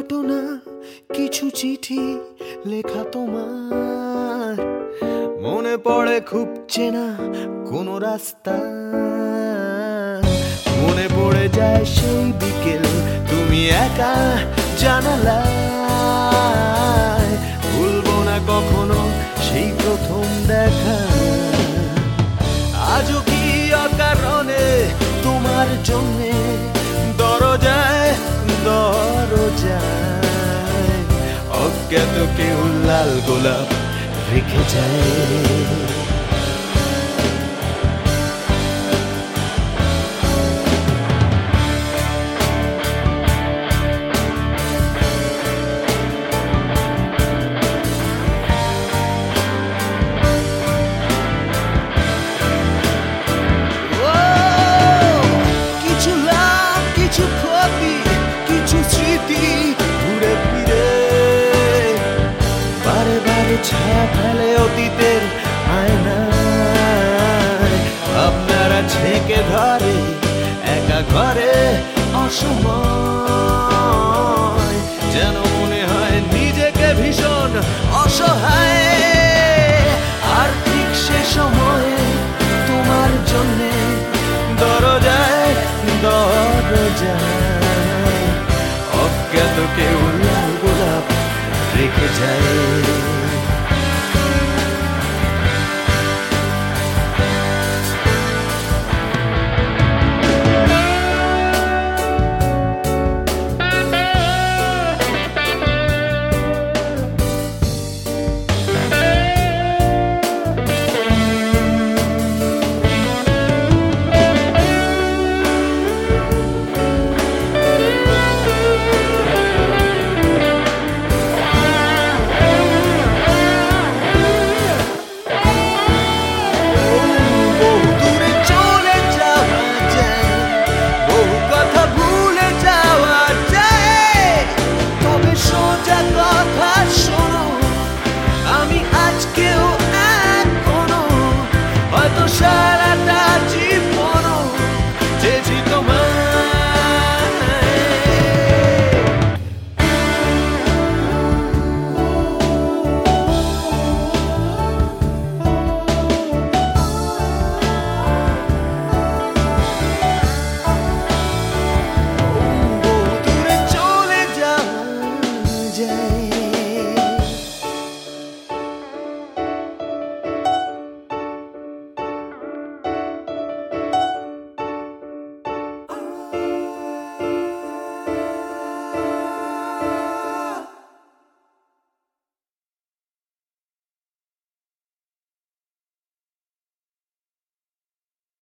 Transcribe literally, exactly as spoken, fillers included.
ঘটনা, কিছু চিঠি লেখা তোমার, মনে পড়ে খুব চেনা কোনো রাস্তা, মনে পড়ে যায় সেই বিকেল তুমি একা জানালায়, ভুলবো না কখনো সেই প্রথম দেখা। আজও কি অকারণে তোমার জন্যে দরজায় দরজায় অজ্ঞাত কেউ লাল গোলাপ রেখে যায়। ছায়া ফেলে অতীতের আয়নায়, আপনারা ছেঁকে ধরে একা ঘরে অসময়, যেন মনে হয় নিজেকে ভীষণ অসহায়। আর ঠিক সে সময়ে তোমার জন্যে দরজায় দরজায় অজ্ঞাত কেউ লাল গোলাপ রেখে যায়। Shine.